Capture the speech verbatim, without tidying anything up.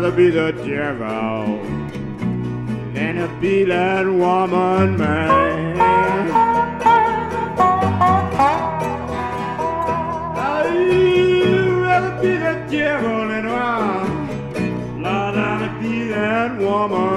rather be the devil than to be that woman, man. I'd rather be the devil than to, rather be that woman.